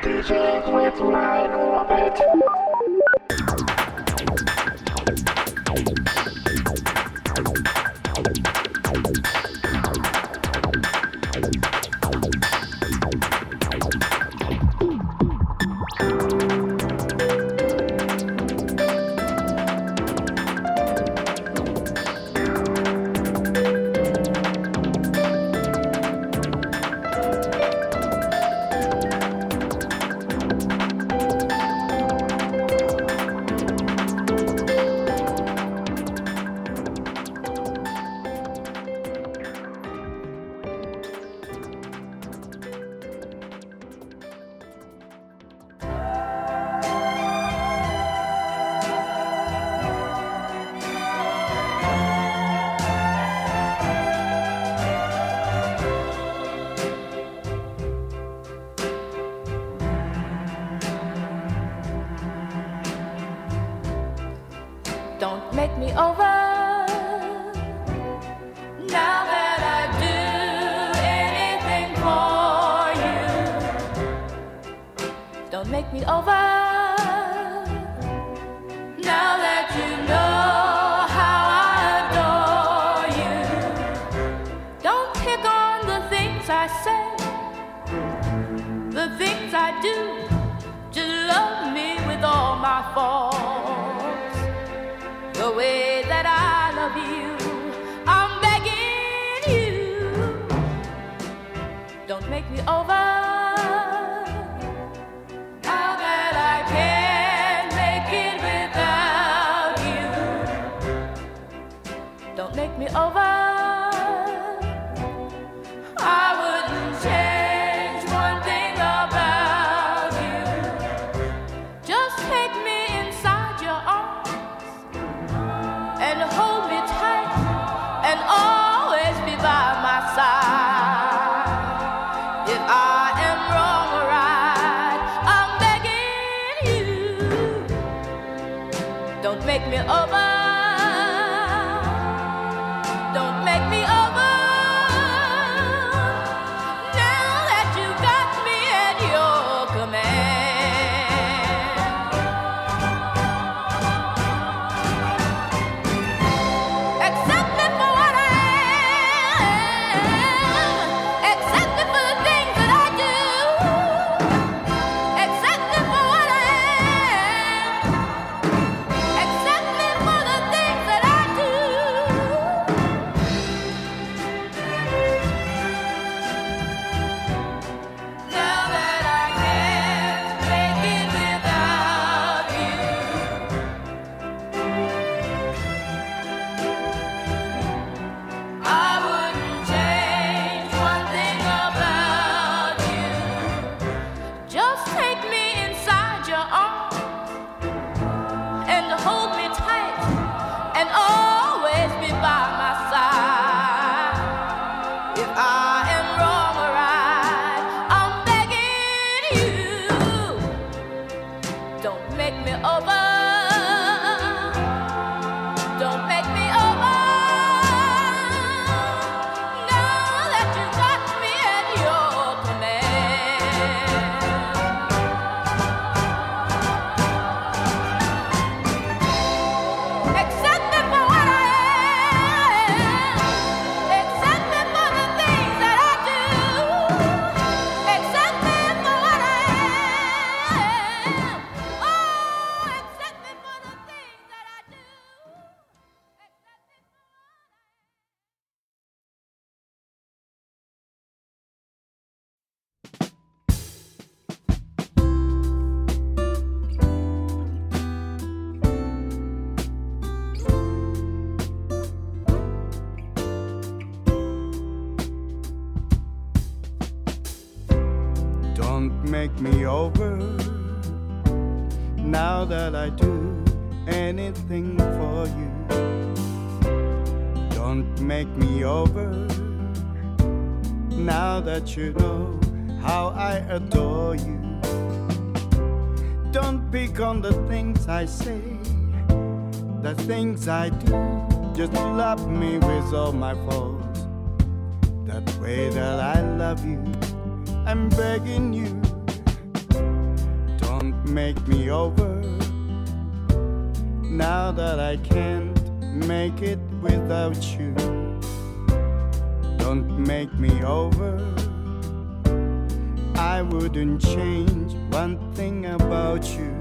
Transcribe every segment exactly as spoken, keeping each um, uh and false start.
D Js with my orbit. Don't make me over. Now that I do anything for you, don't make me over. Now that you know how I adore you, don't pick on the things I say, the things I do. Just love me with all my faults, the way that I love you. I'm begging you, don't make me over. Now that I can't make it without you, don't make me over. I wouldn't change one thing about you. Just take me inside your arms and hold me tight and always be by my side. If I am wrong or right, I'm begging you, don't make me over. Don't make me over. Now that you got me at your command, accept me for what I am. Accept me for the things that I do. Accept me for what I am. Accept me for the things that I do. Now that I can't make it without you, I wouldn't change one thing about you. Just take me inside your arms and hold me tight and always be by my side. If I am wrong or right, I'm begging you, don't make me over. Don't make me over. Now that you got me at your command, accept me for what I am. Accept me for the things that I do. Accept me for what I am. Oh, accept me for the things that I do. Accept me for what I am. Don't make me over. Now that I do anything for you, don't make me over. Now that you know how I adore you, don't pick on the things I say, the things I do. Just love me with all my faults, that way that I love you. I'm begging you, make me over. Now that I can't make it without you, don't make me over. I wouldn't change one thing about you.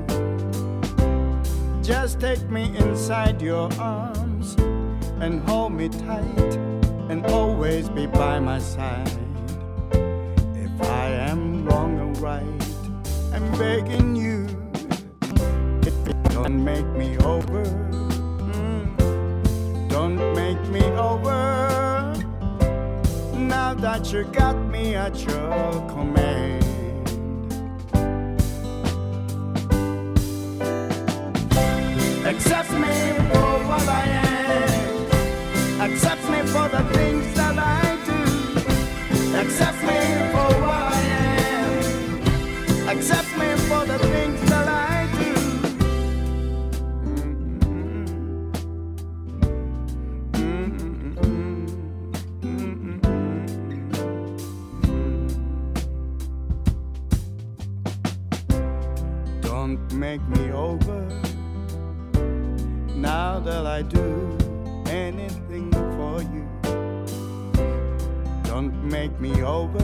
Just take me inside your arms and hold me tight and always be by my side. If I am wrong or right, I'm begging you, don't make me over. Mm. Don't make me over. Now that you got me at your command. Accept me for what I am. Accept me for the things that I do. Accept me for what I am. Accept me for the things that I do. Don't make me over. Now that I do anything for you, don't make me over.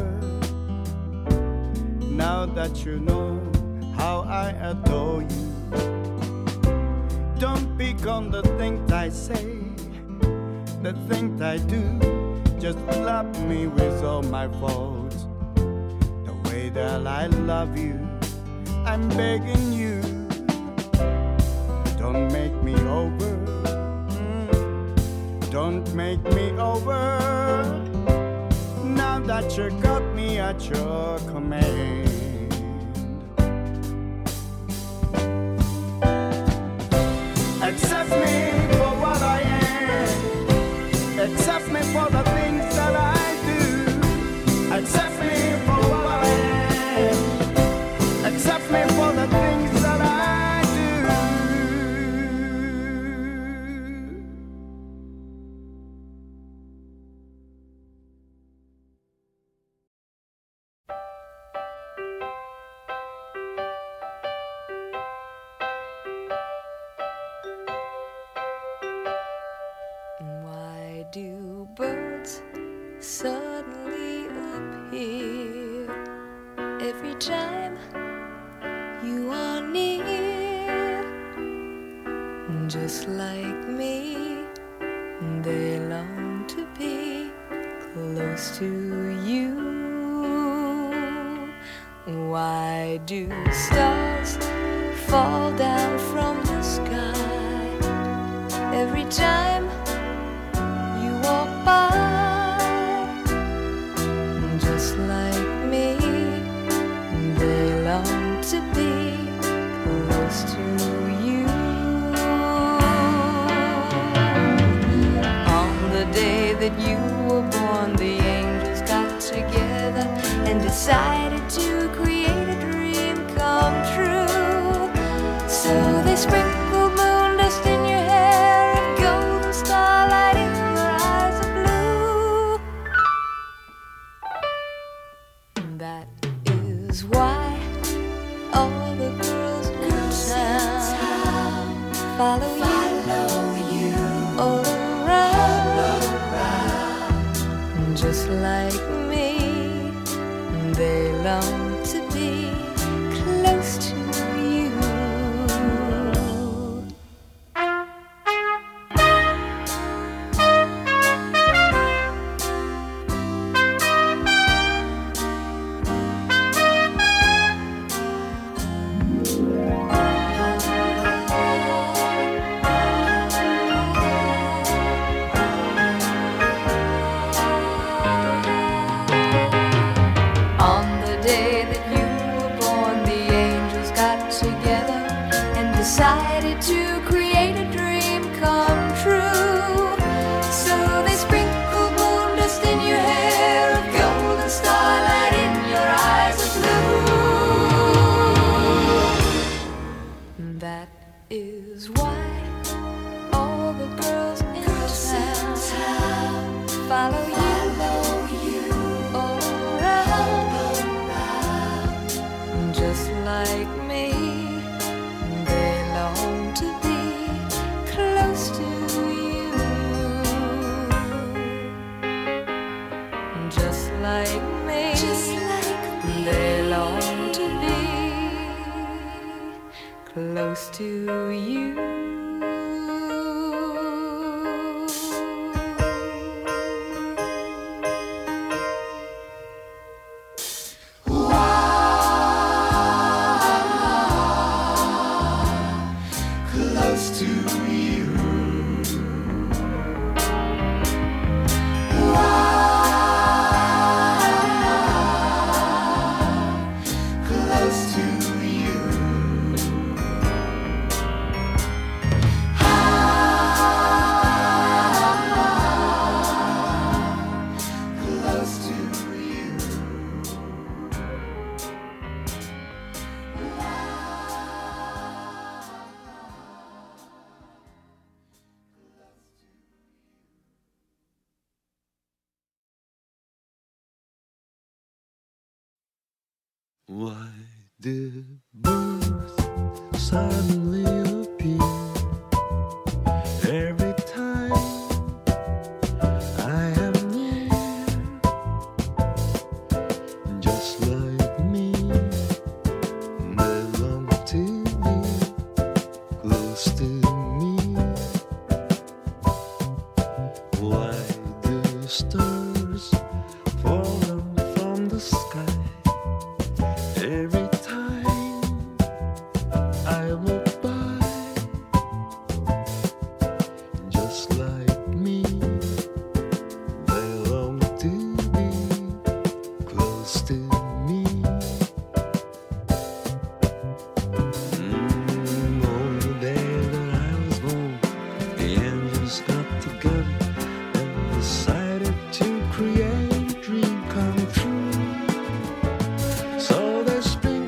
Now that you know how I adore you, don't pick on the things I say, the things I do. Just love me with all my faults, the way that I love you. I'm begging you, don't make me over. Mm. Don't make me over. Now that you got me at your command. Accept me for what I am. Accept me for the things that I do. Accept me for what I am. Accept me for the things that I do birds suddenly appear every time you are near? Just like me, they long to be close to you. Why do stars fall down from the sky every time you walk by? Just like me, they long to be close to you. On the day that you were born, the angels got together and decided to create a dream come true. So they sprinkled moon dust in your hair and golden starlight in your eyes of blue. That is why all the girls in town follow you all around. Just like me, they long to be close to you. Decided to create a dream come true. So they sprinkled moon dust in your hair, a golden starlight in your eyes of blue. That is why all the girls in town follow you all around. Just like me, to you. Close to you. Close to you. Close to you. Why did birds suddenly appear every time I am near? Just like me, they long to be close to me. Why do stars fall down from the sky every time I walk by? Just like me, they long to be close to me. Mm, on the day that I was born, the angels got together and decided to create a dream come true. So they spring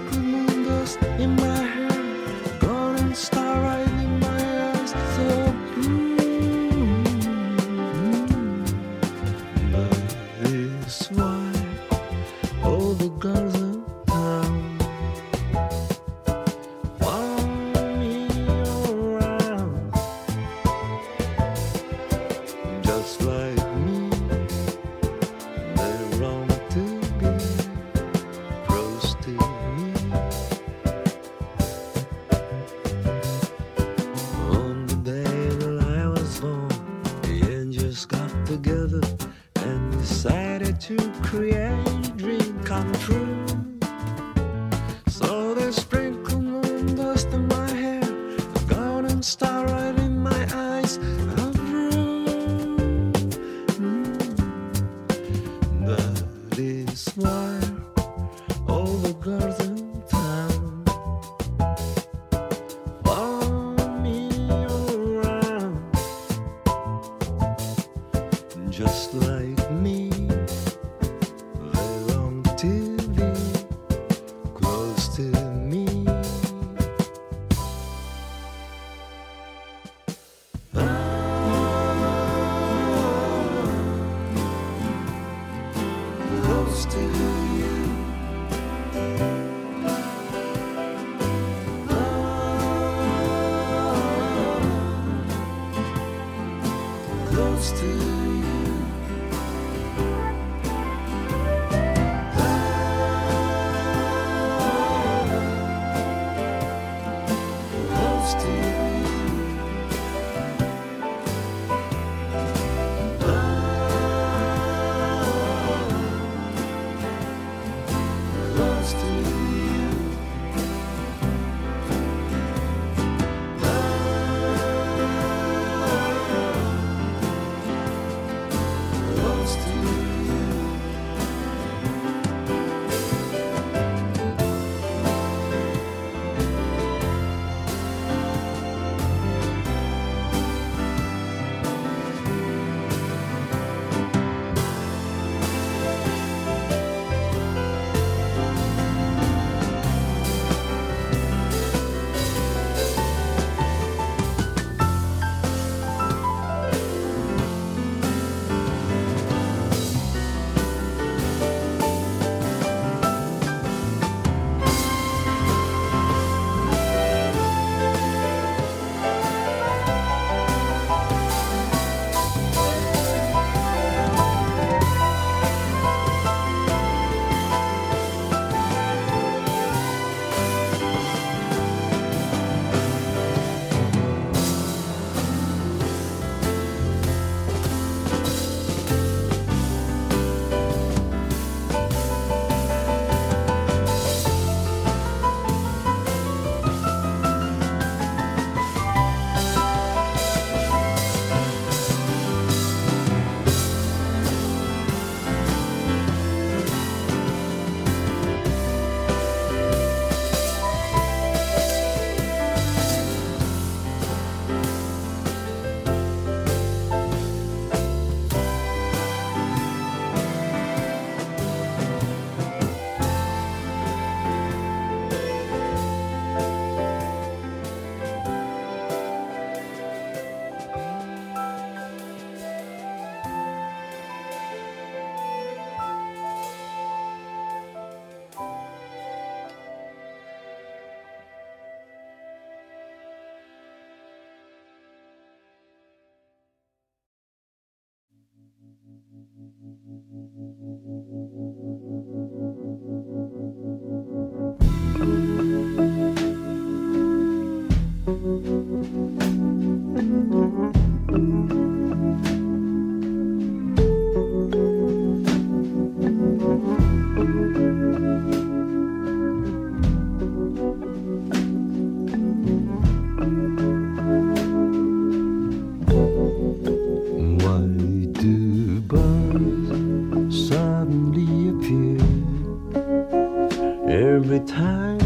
Every time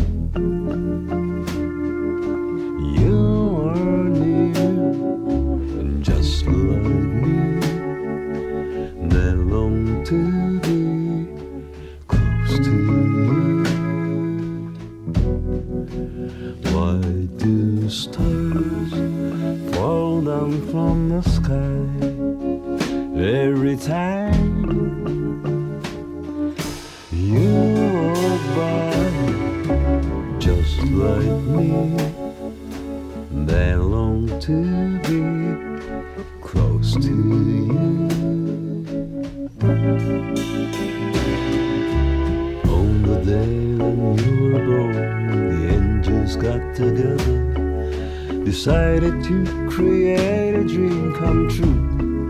you are near, just like me, they long to be close to you. Why do stars fall down from the sky every time you walk by? Just like me, they long to be close to you. On the day when you were born, the angels got together, decided to create a dream come true.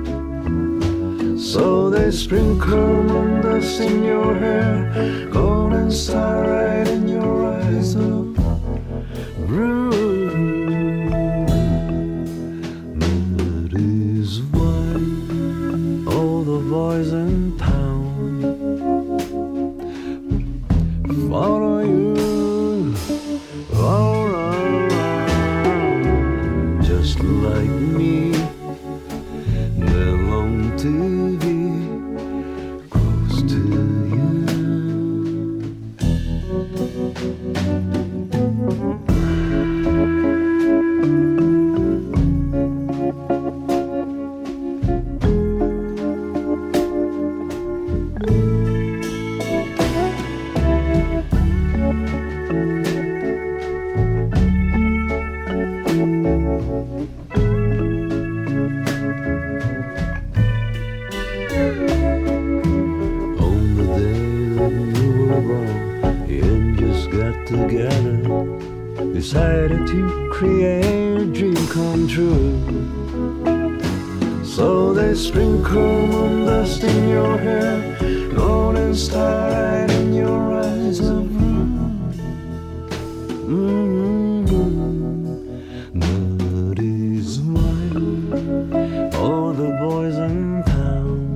So they sprinkle moon dust in your hair, golden starlight in your eyes of blue. That is why all the boys in town follow you all around. Just like me, they long to decided to create a dream come true. So they sprinkle moon dust in your hair, golden starlight in your eyes of blue. Mm-hmm. That is why all the boys in town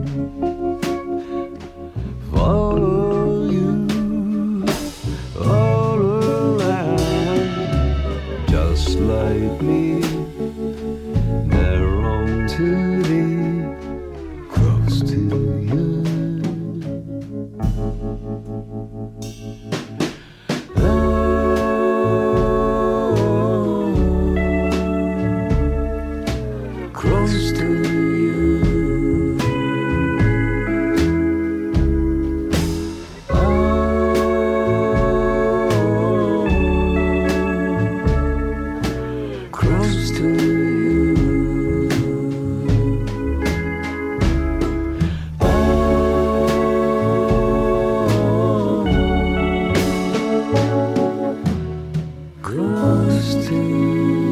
follow you all around. Just like me, they're wrong to be close to you. Oh, close to you. Close to you. Oh, close to you.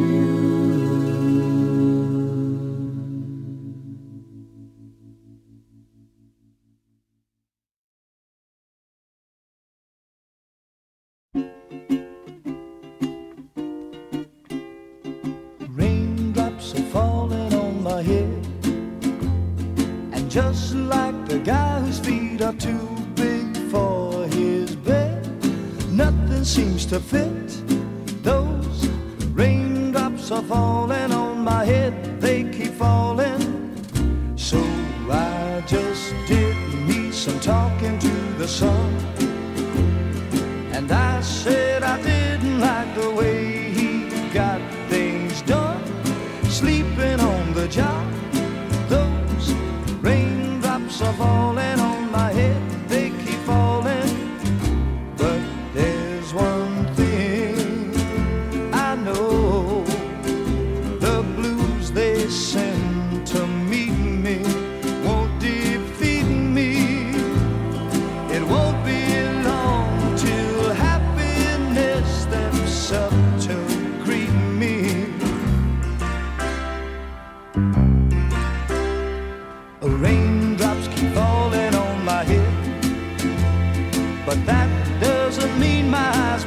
Raindrops are falling on my head, and just like the guy whose feet are too big for his bed, nothing seems to fit. Those raindrops are falling on my head, they keep falling. So I just did me some talking to the sun, and I said I didn't like the way he got things done, sleeping on the job. Those raindrops are falling on my head, they keep falling. But there's one thing I know, the blues they send to meet me won't defeat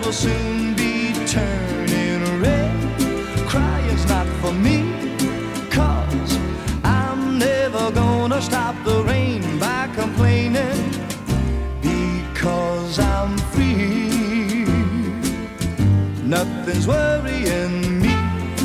will soon be turning red. Crying's not for me, 'cause I'm never gonna stop the rain by complaining, because I'm free. Nothing's worrying me.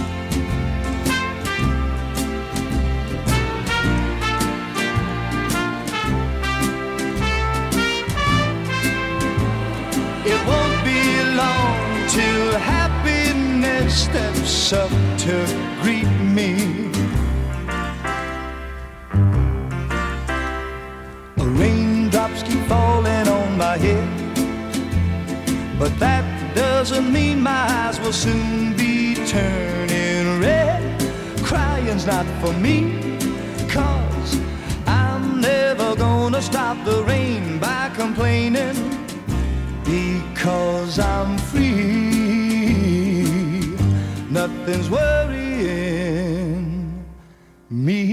It won't be long till happiness steps up to greet me. Raindrops keep falling on my head, but that doesn't mean my eyes will soon be turning red. Crying's not for me, 'cause I'm never gonna stop the rain by complaining, because I'm free. Nothing's worrying me.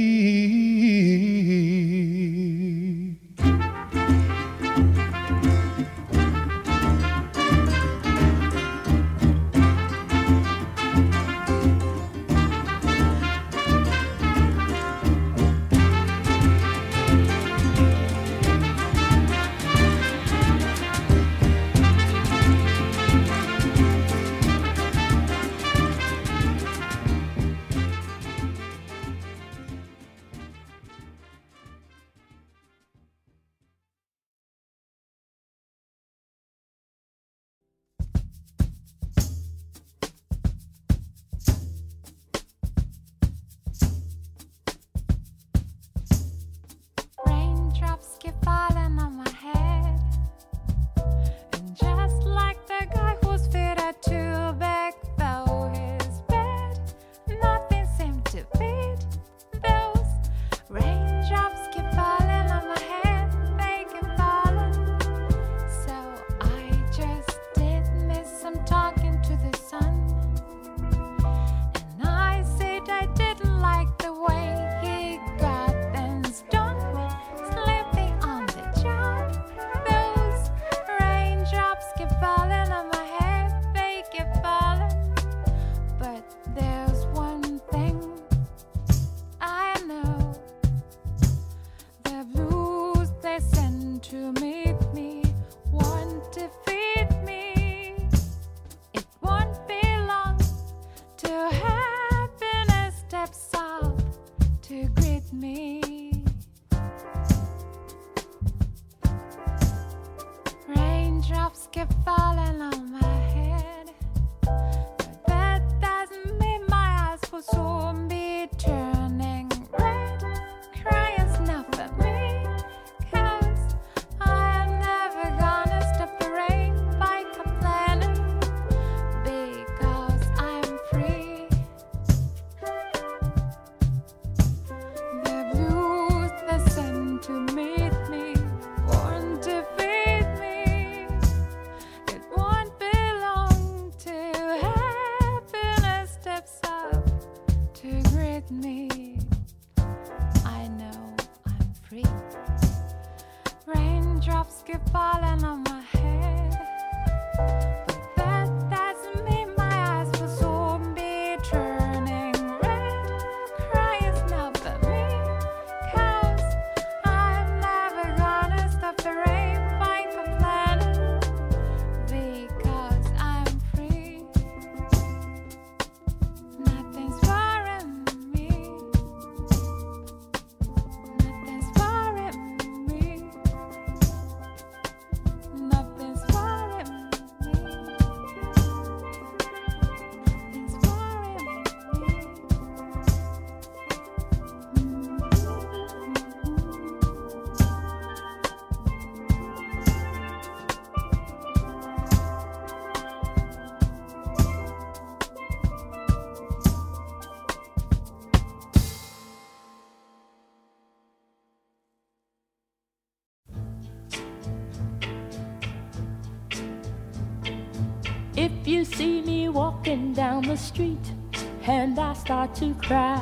If you see me walking down the street and I start to cry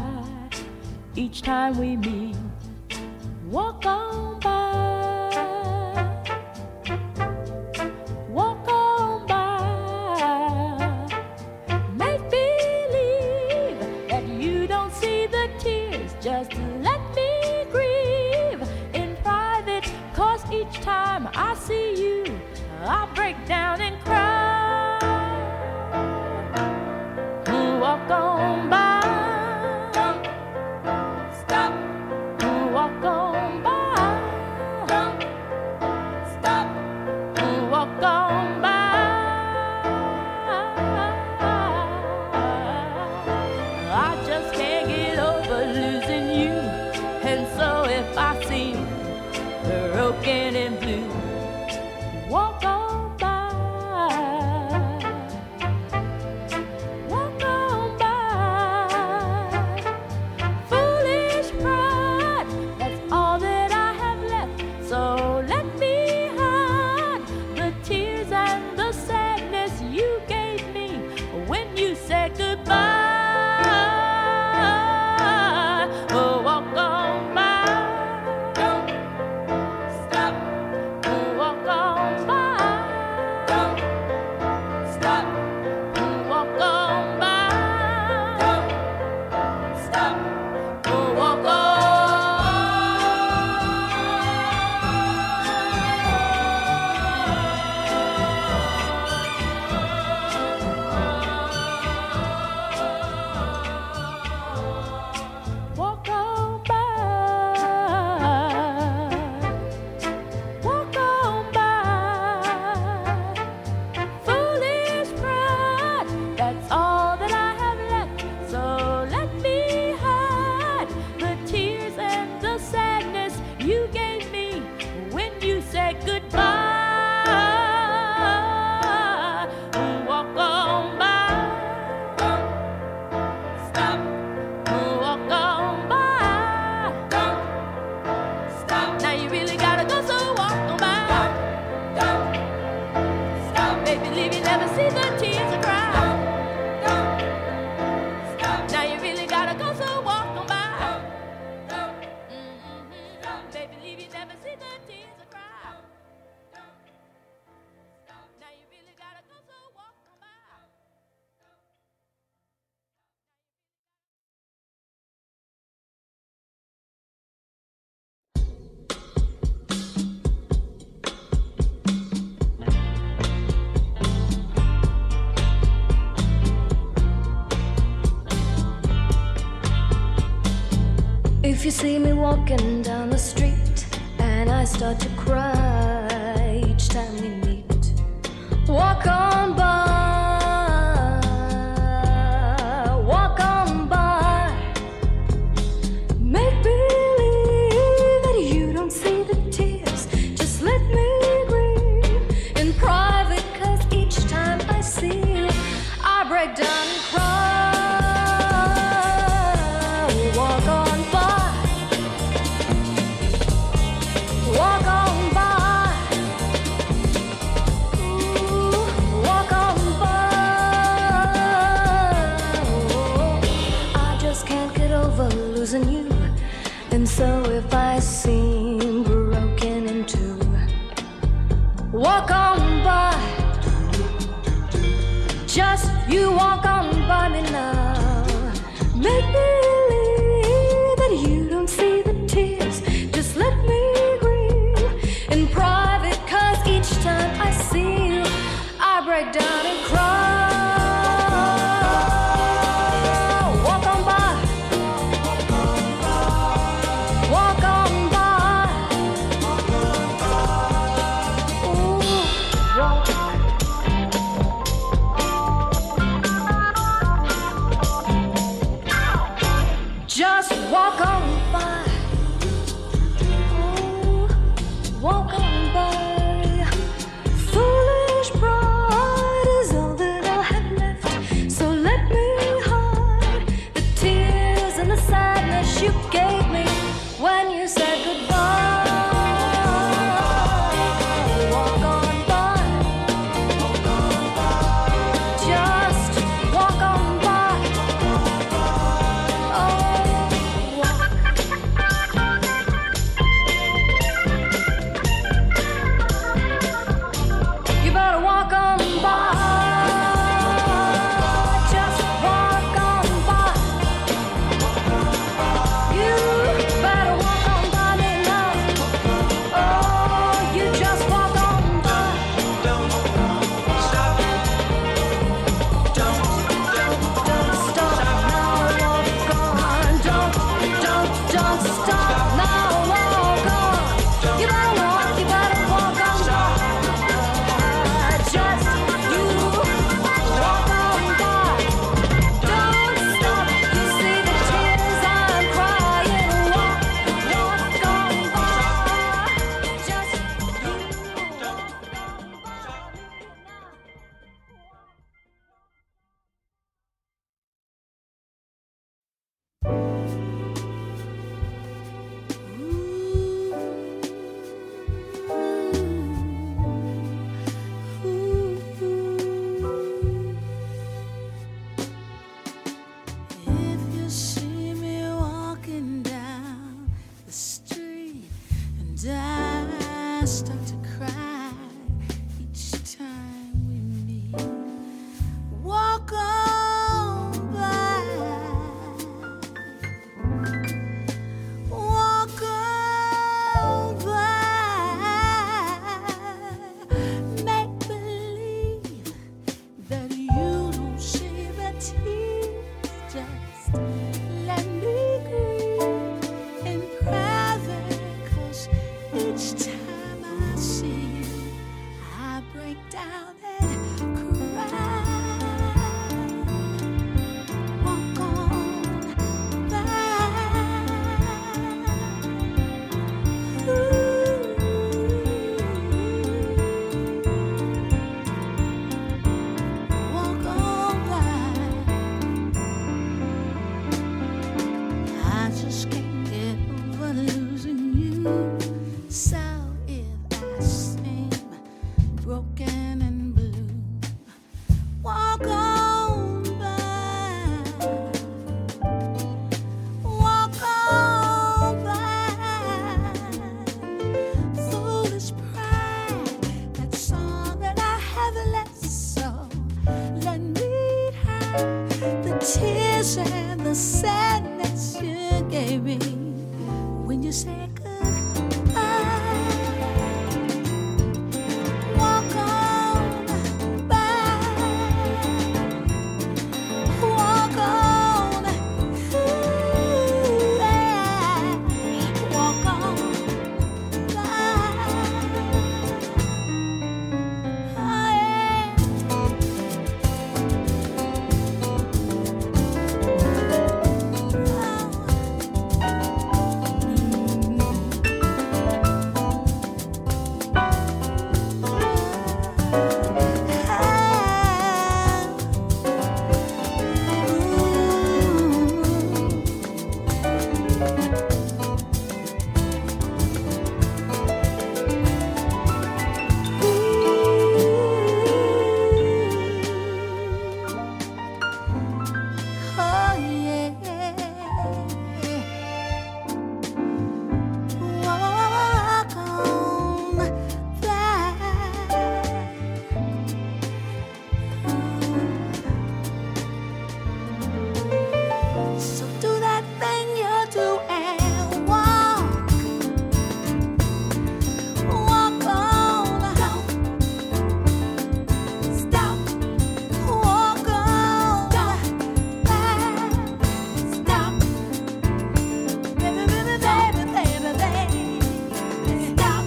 each time we meet, walk on by, walk on by. never see the tears I cry. Now you really gotta go, so walk on by. Mm-hmm. Baby, leave you never see the tears I cry. Now you really gotta go, so walk on by. If you see me walking down the street and I start to cry each time we meet, walk on by, walk on by. Make believe that you don't see the tears. Just let me grieve in private, 'cause each time I see you, I break down and cry. Walk on by. Walk on by, ooh, walk on by. Oh, I just can't get over losing you, and so if I seem broken in two, walk on by. Just you walk on by me now. Make believe that you don't see the tears. Just let me in private, 'cause each time I see you, I break down and cry. Walk on by, walk on by. Ooh, walk. Just walk on by. Walk on by. Foolish pride is sadness you gave me when you said goodbye. Walk on by, walk on, ooh, yeah. Walk on by. Oh, yeah. Oh, yeah. Walk on by. So do that thing you do and walk. Walk on. Don't stop. Walk on. Don't by. Stop. Baby, baby, baby, baby, baby. Stop.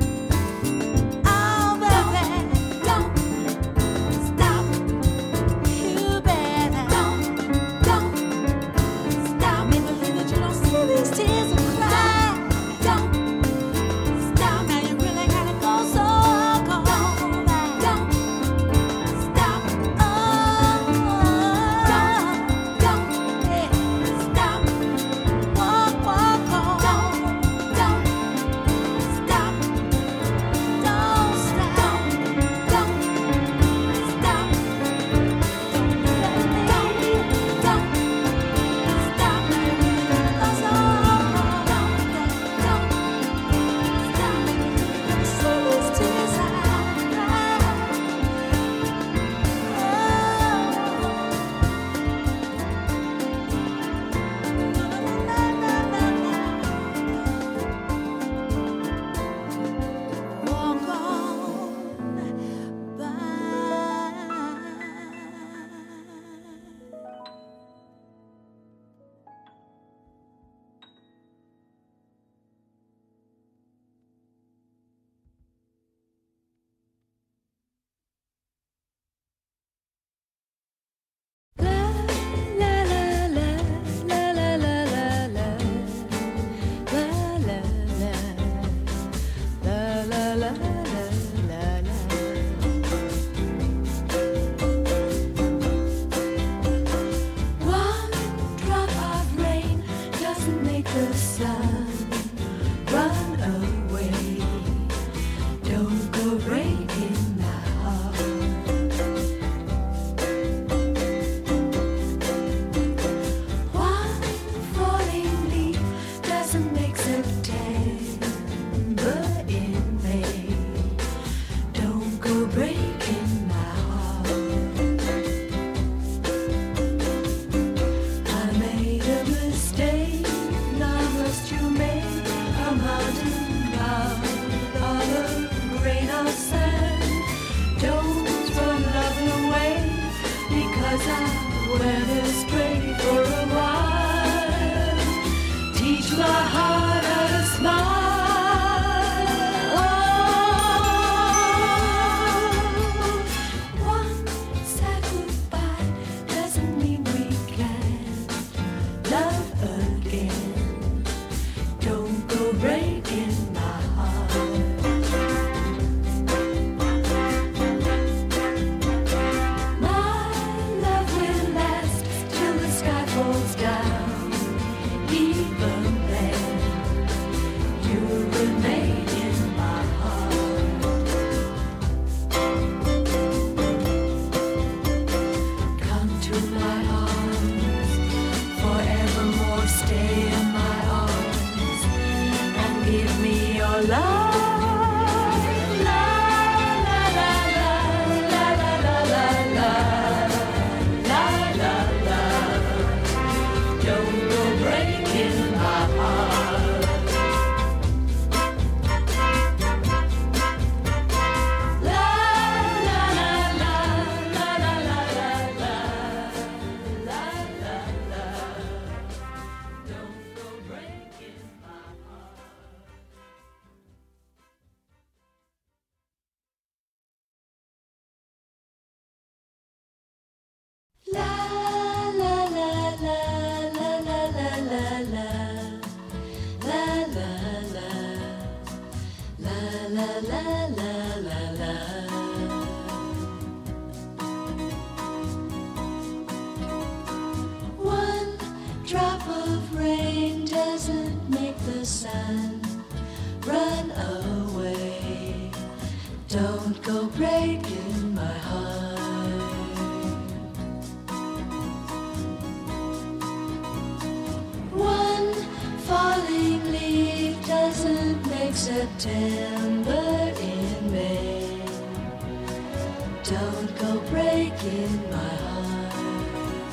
Oh, baby. Don't stop. You better. Don't, don't stop. Maybe, maybe you don't see these tears and cry. Don't stop. Now you really gotta go, so go on. Don't stop. Oh, don't, don't, yeah, stop. Walk, walk on. Don't, don't stop. Don't stop. Don't, don't stop. Don't, don't, don't stop. Now you really gotta go, so go. Don't, don't stop. Never see these tears I cry. Walk on by. One drop of rain doesn't make the sun run away. Don't go breaking my heart. One falling leaf doesn't make September in May. Don't go breaking my heart. I made a mistake. Now must you make a mountain out of a grain of sand? Don't run love away because I went astray for a while. Teach my heart how to smile. Oh, one sad goodbye doesn't mean we can't love again. Don't go breaking my heart. My love will last till sun, run away. Don't go breaking my heart. One falling leaf doesn't make September in May. Don't go breaking my heart.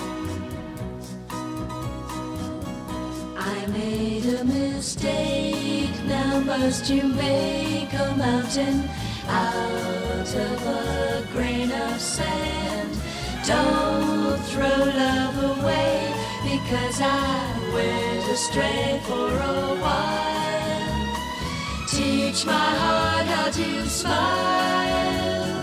I made a mistake, now must you make a mountain out of a grain of sand? Don't throw love away because I went astray for a while. Teach my heart how to smile.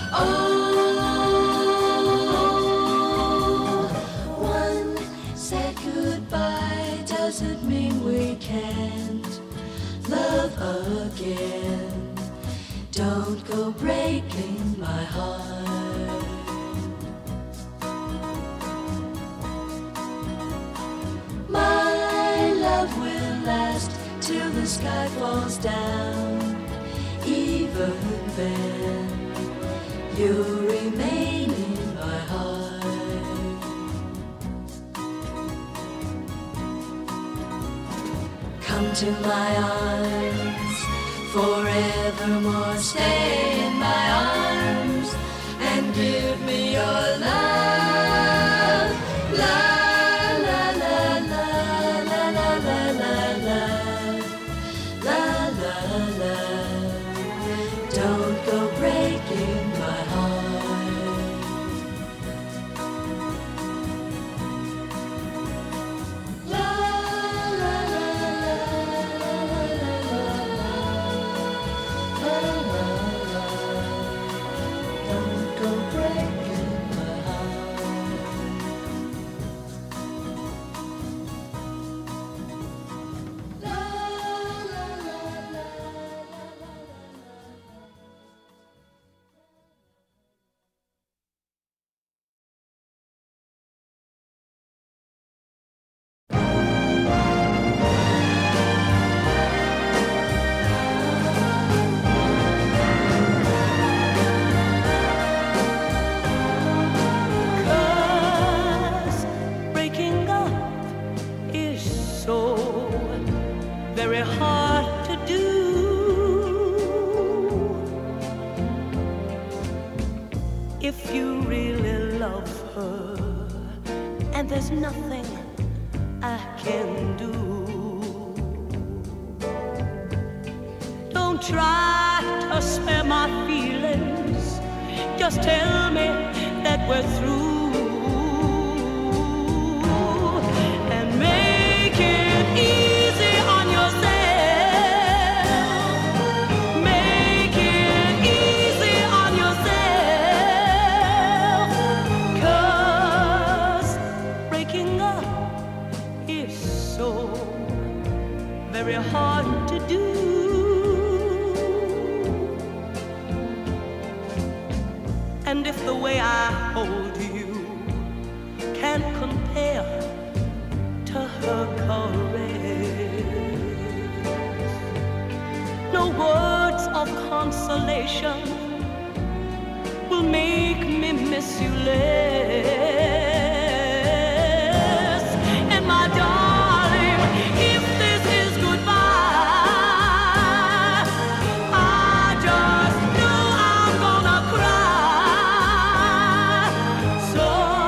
Oh, one said goodbye doesn't mean we can't love again. Don't go breaking my heart. My love will last till the sky falls down. Even then, you'll remain in my heart. Come to my arms, forevermore stay in my arms and give me your love. La la la la la la la la la la la la. Don't go breaking my heart. La la la la la la la la la. Don't go breaking my heart. La la la la la la. Cause breaking up is so very hard to do. If you really love her, and there's nothing I can do, don't try to spare my feelings. Just tell me that we're through and make it easy on yourself. Make it easy on yourself. 'Cause breaking up is so very hard to do. And if the way I hold you can't compare to her caress, no words of consolation will make me miss you less. And my darling, if this is goodbye, I just know I'm gonna cry. So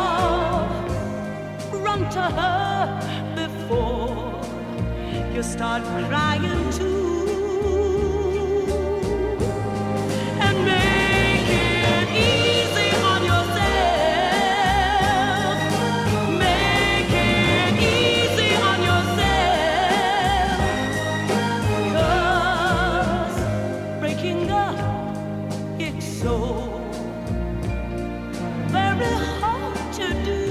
run to her before you start crying too. And make it easy on yourself. Make it easy on yourself. 'Cause breaking up, it's so very hard to do.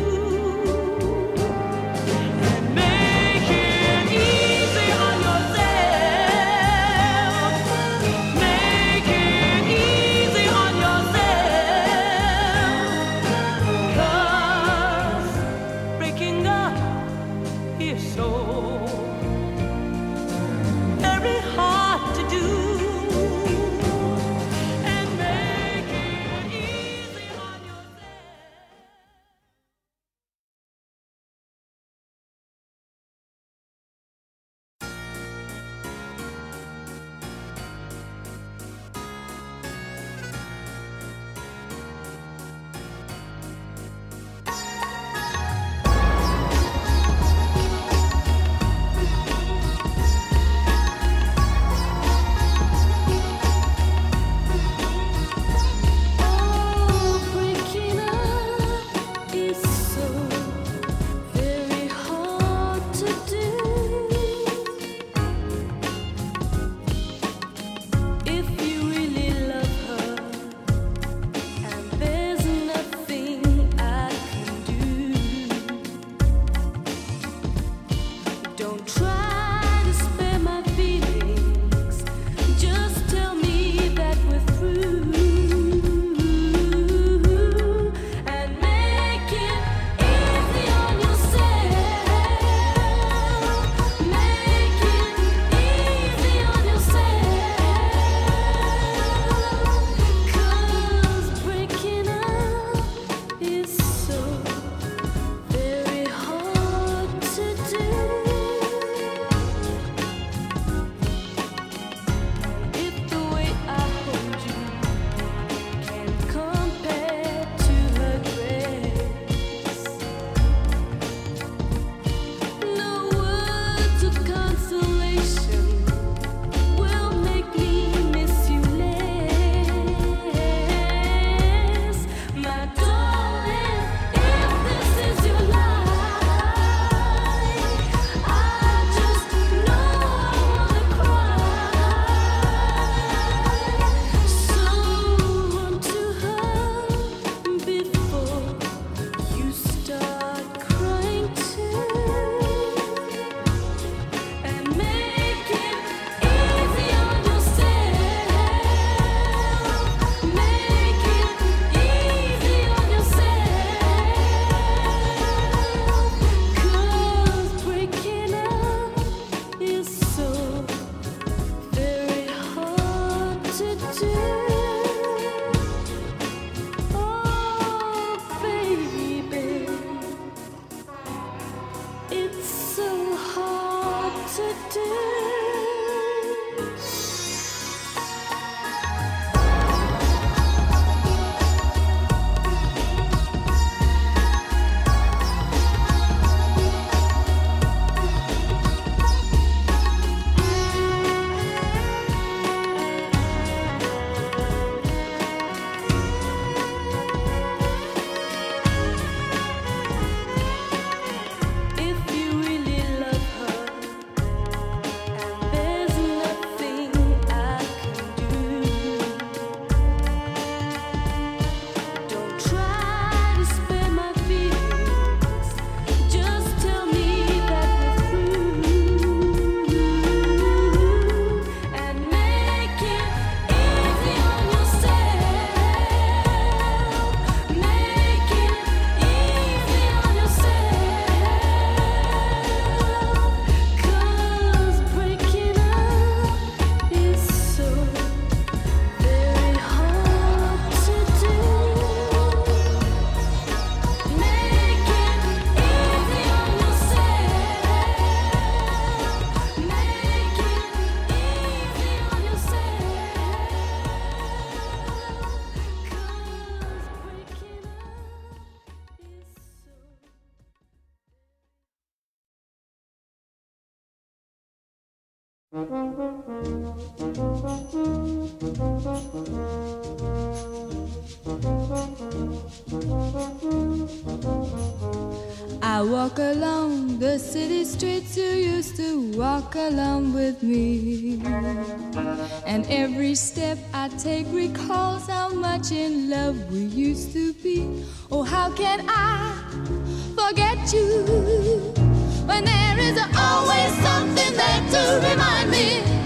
I walk along the city streets you used to walk along with me, and every step I take recalls how much in love we used to be. Oh, how can I forget you when there is always something there to remind me,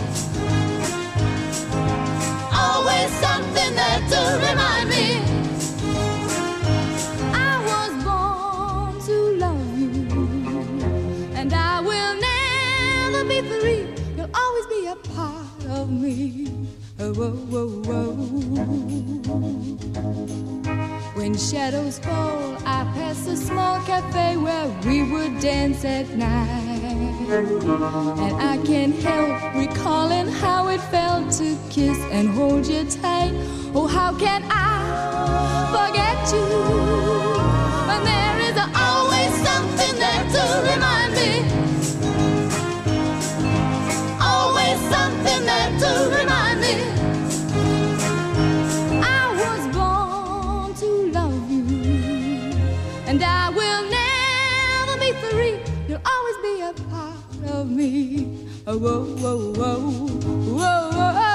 always something there to remind me. And I will never be free. You'll always be a part of me. Oh, oh, oh, oh. When shadows fall, I pass a small cafe where we would dance at night, and I can't help recalling how it felt to kiss and hold you tight. Oh, how can I forget you when there is always something there to remind me, always something there to remind me. I was born to love you, and I will never be free. You'll always be a part of me. Oh, whoa, whoa, whoa, whoa, whoa, whoa.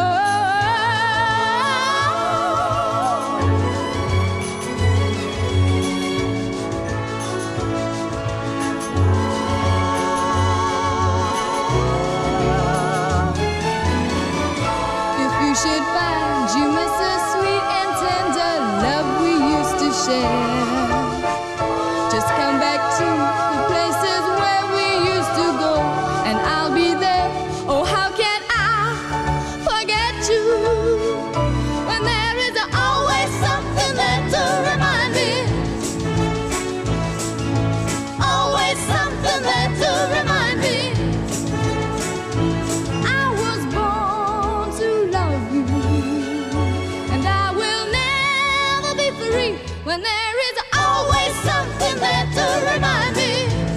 Should find you miss the sweet and tender love we used to share, just come back to the places where we used to go, and I'll be there. Oh, how can I forget you when there is always something there to remind me, always something there to remind me. When there is always something there to remind me,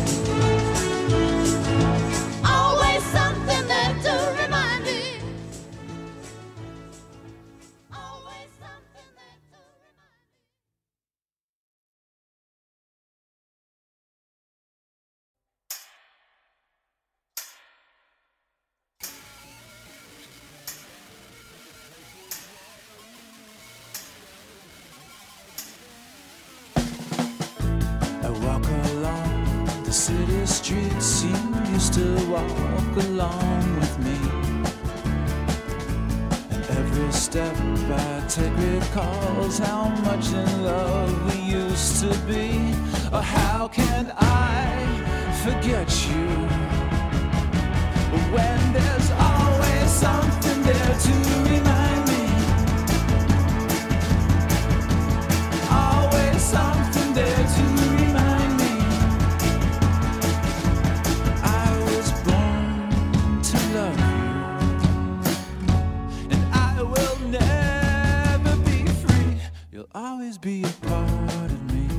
always something there to remind me, always something there to remind the city streets you used to walk along with me, and every step I take recalls how much in love we used to be. Oh, how can I forget you when there's always something there to remind me, always something there to remind me. Always be a part of me.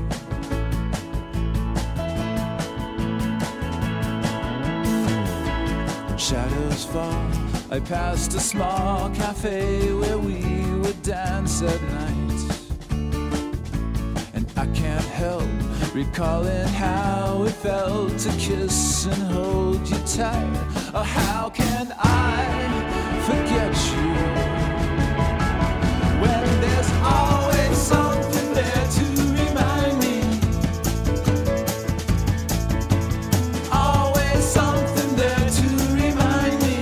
When shadows fall, I passed a small cafe where we would dance at night, and I can't help recalling how it felt to kiss and hold you tight. Oh, how can I forget you when there's always something there to remind me, always something there to remind me.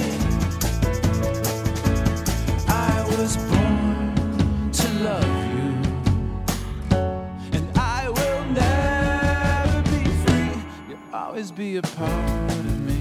I was born to love you, and I will never be free. You'll always be a part of me.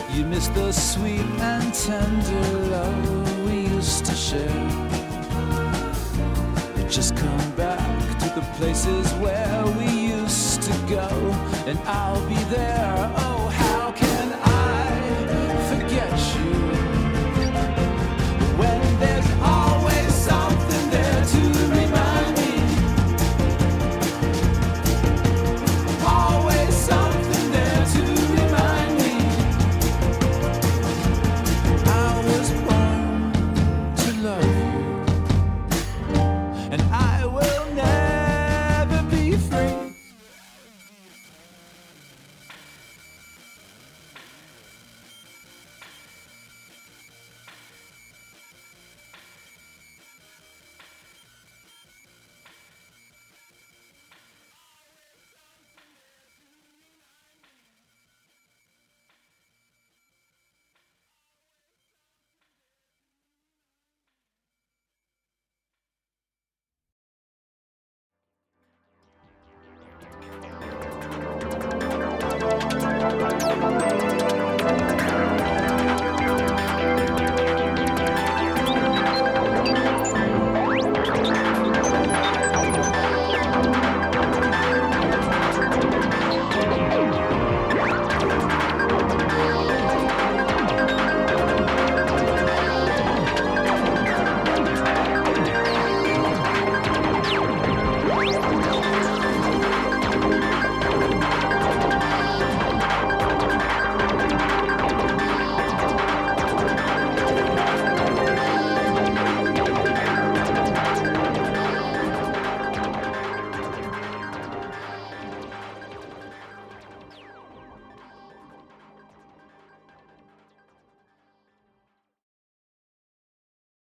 You miss the sweet and tender love we used to share. Just come back to the places where we used to go, and I'll be there